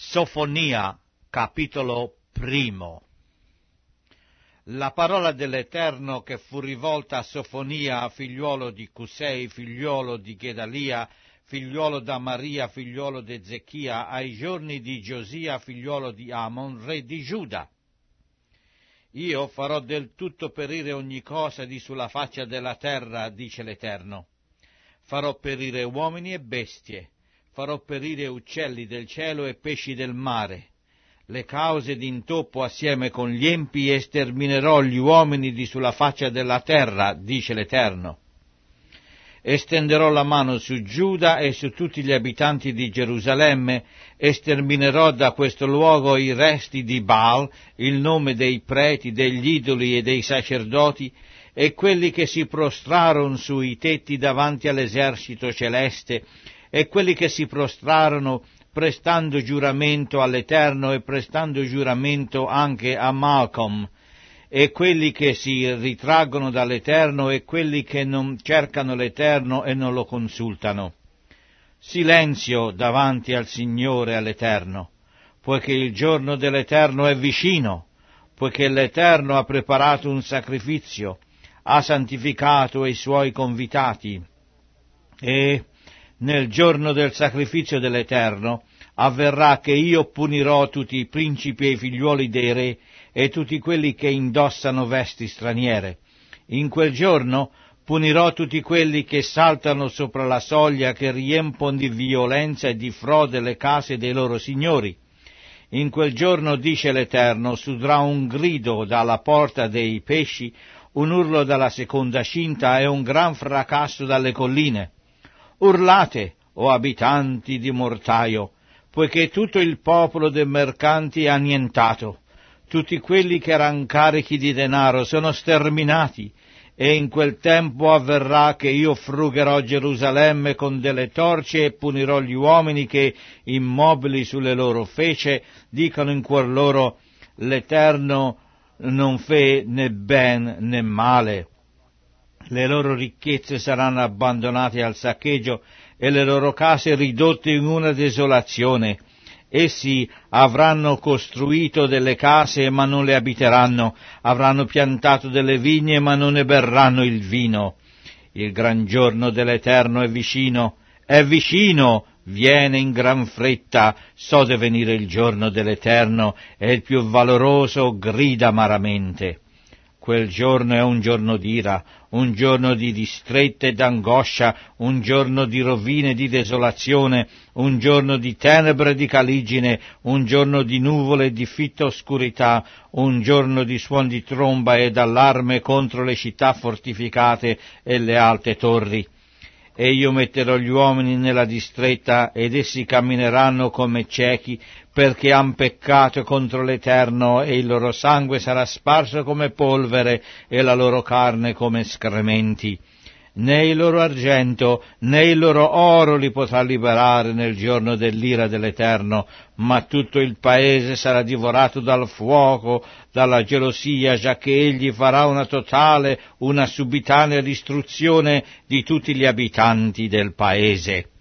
Sofonia, capitolo primo. La parola dell'Eterno che fu rivolta a Sofonia, figliuolo di Cusei, figliuolo di Gedalia, figliuolo d'Amaria, figliuolo di Ezechia, ai giorni di Giosia, figliuolo di Amon, re di Giuda. Io farò del tutto perire ogni cosa di sulla faccia della terra, dice l'Eterno. Farò perire uomini e bestie, farò perire uccelli del cielo e pesci del mare. Le cause d'intoppo assieme con gli empi e sterminerò gli uomini di sulla faccia della terra, dice l'Eterno. Estenderò la mano su Giuda e su tutti gli abitanti di Gerusalemme, e sterminerò da questo luogo i resti di Baal, il nome dei preti, degli idoli e dei sacerdoti, e quelli che si prostrarono sui tetti davanti all'esercito celeste, e quelli che si prostrarono prestando giuramento all'Eterno e prestando giuramento anche a Malcom, e quelli che si ritraggono dall'Eterno e quelli che non cercano l'Eterno e non lo consultano. Silenzio davanti al Signore e all'Eterno, poiché il giorno dell'Eterno è vicino, poiché l'Eterno ha preparato un sacrificio, ha santificato i suoi convitati, e nel giorno del sacrificio dell'Eterno avverrà che io punirò tutti i principi e i figliuoli dei re e tutti quelli che indossano vesti straniere. In quel giorno punirò tutti quelli che saltano sopra la soglia, che riempiono di violenza e di frode le case dei loro signori. In quel giorno, dice l'Eterno, sudrà un grido dalla porta dei pesci, un urlo dalla seconda cinta e un gran fracasso dalle colline. Urlate, o abitanti di mortaio, poiché tutto il popolo dei mercanti è annientato. Tutti quelli che erano carichi di denaro sono sterminati, e in quel tempo avverrà che io frugherò Gerusalemme con delle torce e punirò gli uomini che, immobili sulle loro fece, dicono in cuor loro: l'Eterno non fe né ben né male. Le loro ricchezze saranno abbandonate al saccheggio e le loro case ridotte in una desolazione. Essi avranno costruito delle case ma non le abiteranno, avranno piantato delle vigne ma non ne berranno il vino. Il gran giorno dell'Eterno è vicino, viene in gran fretta, so de venire il giorno dell'Eterno, e il più valoroso grida amaramente. Quel giorno è un giorno d'ira, un giorno di distretta e d'angoscia, un giorno di rovine e di desolazione, un giorno di tenebre e di caligine, un giorno di nuvole e di fitta oscurità, un giorno di suon di tromba e d'allarme contro le città fortificate e le alte torri. E io metterò gli uomini nella distretta, ed essi cammineranno come ciechi, perché han peccato contro l'Eterno, e il loro sangue sarà sparso come polvere, e la loro carne come escrementi. Né il loro argento, né il loro oro li potrà liberare nel giorno dell'ira dell'Eterno, ma tutto il paese sarà divorato dal fuoco, dalla gelosia, giacché egli farà una totale, una subitanea distruzione di tutti gli abitanti del paese.